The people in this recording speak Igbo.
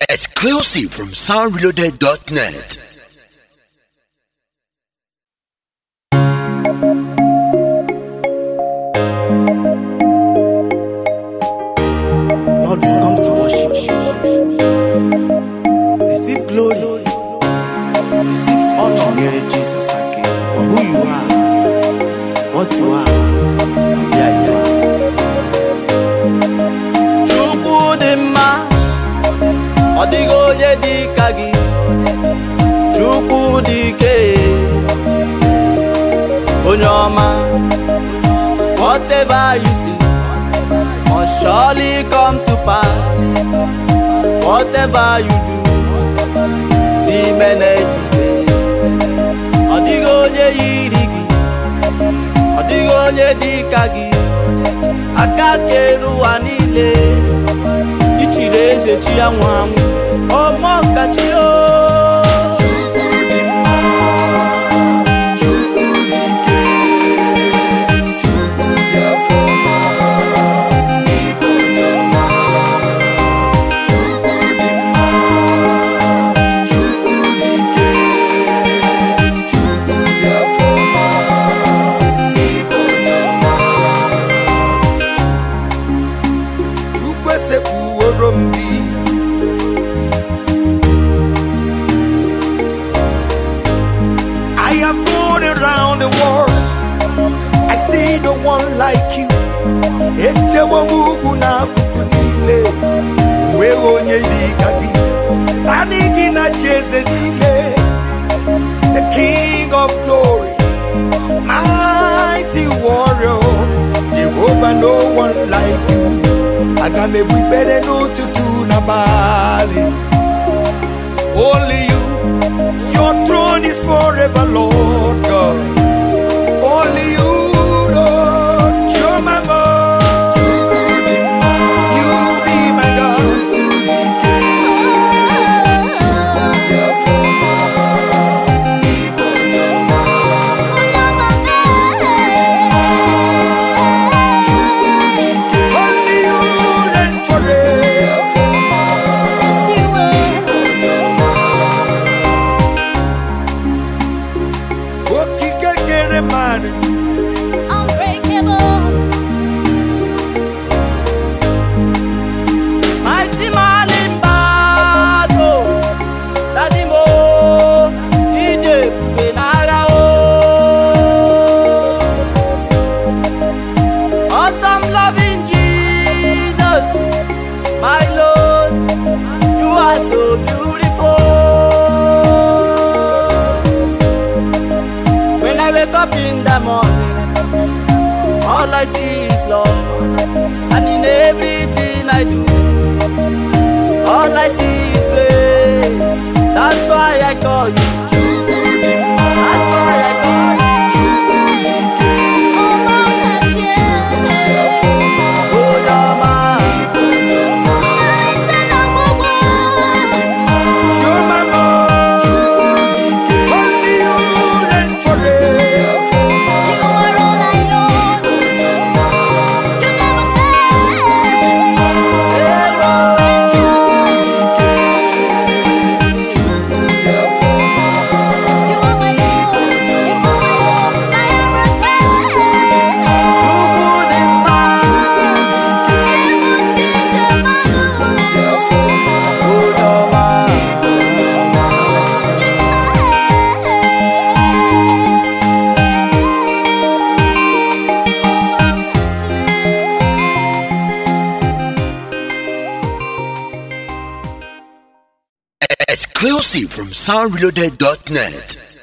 Exclusive from soundreloaded.net. Lord, we've come to worship you. Receive glory. Receive honor, dear Jesus, again, for who you are, what you are, and where you are. Chukudima, Odigo Yedikagi, Chukudike, Onyoma, whatever you see must surely come to pass. Whatever you do, remain the same. Odigo onye yirigi, odigo onye dikagi, akakeru anile, ichire eze chi anwamu, omo kachi o. I have gone around the world, I see no one like you. Echewa Mungu na kukunile, wewe onye dikagi, tanigi na cheze nile. The King of Glory, mighty warrior, Jehovah, no one like you. Agame we better know to do na bali. Only you, your throne is forever, Lord God. Only you, Lord, you're my God. You be my God. Only you reign forever. Unbreakable, mighty man in battle, Daddy Mo, Ije Benara o. Awesome loving Jesus, my Lord, you are so beautiful. When I wake up in the morning, all I see is love, and in everything I do, all I see is grace. That's why I call you. That's why I call you. Exclusive from soundreloaded.net.